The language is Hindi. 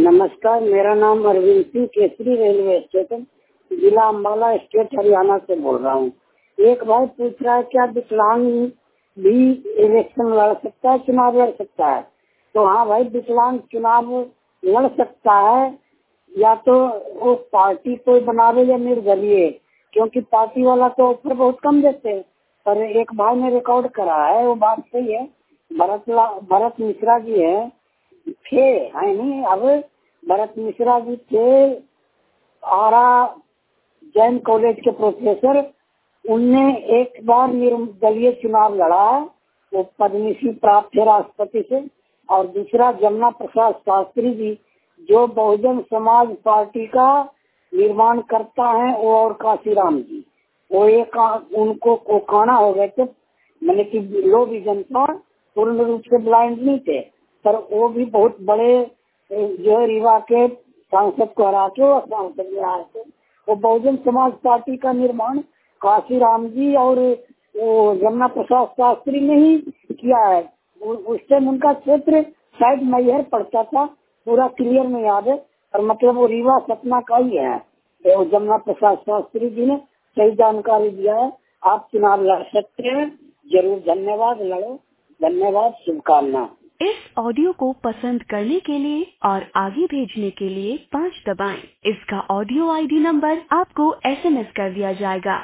नमस्कार, मेरा नाम अरविंद सिंह, केसरी रेलवे स्टेशन, जिला अम्बाला, स्टेट हरियाणा से बोल रहा हूँ। एक भाई पूछ रहा है क्या विकलांग भी इलेक्शन लड़ सकता है, चुनाव लड़ सकता है? तो हाँ भाई, विकलांग चुनाव लड़ सकता है, या तो वो पार्टी कोई बनावे या निर्दलीय, क्योंकि पार्टी वाला तो ऑफर बहुत कम देते हैं। पर एक भाई ने रिकॉर्ड करा है, वो बात सही है। भरत मिश्रा जी है नहीं, अब भरत मिश्रा जी थे आरा जैन कॉलेज के प्रोफेसर। उनने एक बार निर्दलीय चुनाव लड़ा, वो पद्मश्री प्राप्त थे राष्ट्रपति से। और दूसरा जमुना प्रसाद शास्त्री जी, जो बहुजन समाज पार्टी का निर्माण करता है, वो और काशीराम जी, वो एक उनको कोकाना हो गए थे, मैंने कि लो विजन था, पूर्ण रूप से ब्लाइंड नहीं थे, पर वो भी बहुत बड़े जो रीवा के सांसद को हरा के वो सांसद में आए थे। वो बहुजन समाज पार्टी का निर्माण काशीराम जी और जमुना प्रसाद शास्त्री ने ही किया है। उस टाइम उनका क्षेत्र शायद मैहर पड़ता था, पूरा क्लियर में याद है, और मतलब वो रीवा सतना का ही है। तो जमुना प्रसाद शास्त्री जी ने सही जानकारी दिया है। आप चुनाव लड़ सकते हैं, जरूर। धन्यवाद, लड़ो। धन्यवाद, शुभकामना। इस ऑडियो को पसंद करने के लिए और आगे भेजने के लिए 5 दबाएं। इसका ऑडियो ID नंबर आपको SMS कर दिया जाएगा।